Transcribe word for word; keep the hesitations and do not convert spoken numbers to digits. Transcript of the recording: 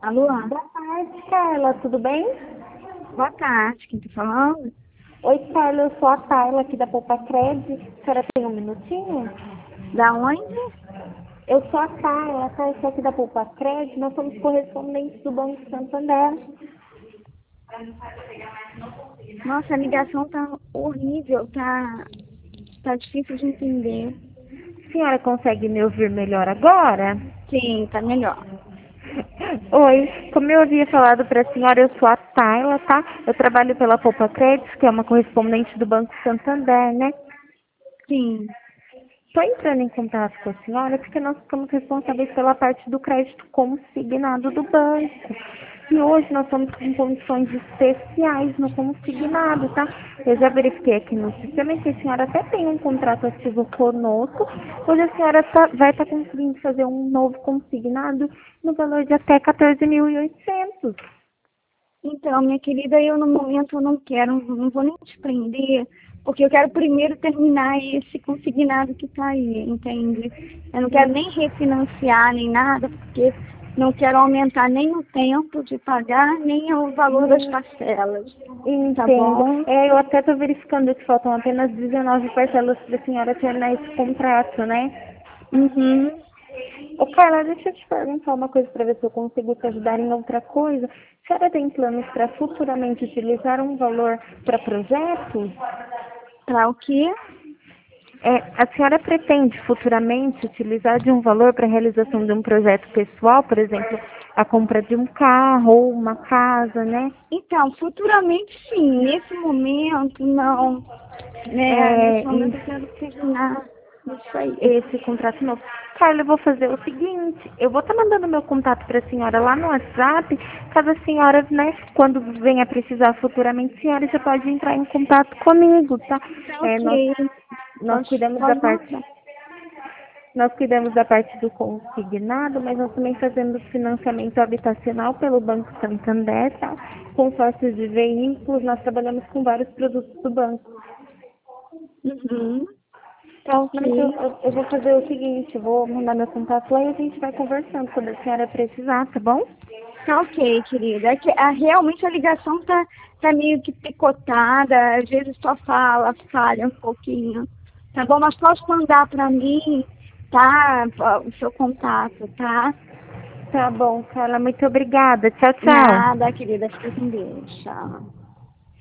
Alô? Boa tarde, Carla, tudo bem? Boa tarde, quem tá falando? Oi, Carla, eu sou a Carla aqui da Poupa Crédito. A senhora tem um minutinho? Da onde? Eu sou a Carla, tá? Eu sou aqui da Poupa Crédito. Nós somos correspondentes do Banco Santander. Nossa, a ligação tá horrível, tá, tá difícil de entender. A senhora consegue me ouvir melhor agora? Sim, tá melhor. Oi, como eu havia falado para a senhora, eu sou a Tayla, tá? Eu trabalho pela Poupa Crédito, que é uma correspondente do Banco Santander, né? Sim. Estou entrando em contato com a senhora porque nós ficamos responsáveis pela parte do crédito consignado do banco. E hoje nós estamos com condições especiais no consignado, tá? Eu já verifiquei aqui no sistema que a senhora até tem um contrato ativo conosco. Hoje a senhora tá- vai estar conseguindo fazer um novo consignado no valor de até quatorze mil e oitocentos. Então, minha querida, eu no momento eu não quero, não vou nem te prender, porque eu quero primeiro terminar esse consignado que tá aí, entende? Eu não quero nem refinanciar nem nada, porque não quero aumentar nem o tempo de pagar, nem o valor das parcelas. Tá Entendo. bom? É, eu até estou verificando que faltam apenas dezenove parcelas para a senhora terminar esse contrato, né? Uhum. Ô, Carla, deixa eu te perguntar uma coisa para ver se eu consigo te ajudar em outra coisa. A senhora tem planos para futuramente utilizar um valor para projetos? Para o quê? É, a senhora pretende futuramente utilizar de um valor para a realização de um projeto pessoal, por exemplo, a compra de um carro ou uma casa, né? Então, futuramente sim, nesse momento não. Né? Nesse É, momento eu quero terminar isso aí. esse contrato novo. Carla, eu vou fazer o seguinte, eu vou estar mandando meu contato para a senhora lá no WhatsApp, caso a senhora, né, quando venha precisar futuramente, a senhora já pode entrar em contato comigo, tá? Tá É, nós, ok. nós Pode, cuidamos da pode parte, mandar. nós cuidamos da parte do consignado, mas nós também fazemos financiamento habitacional pelo Banco Santander, tá? Consórcios de veículos, nós trabalhamos com vários produtos do banco. Uhum. Tá Mas eu, ok. eu, eu vou fazer o seguinte, eu vou mandar meu contato lá e a gente vai conversando quando a senhora precisar, tá bom? Tá ok, querida. É que a, realmente a ligação tá, tá meio que picotada, às vezes só fala, falha um pouquinho. Tá bom? Mas pode mandar para mim, tá? O seu contato, tá? Tá bom, Carla, muito obrigada. Tchau, tchau. Nada, querida. Fique com Deus. Tchau.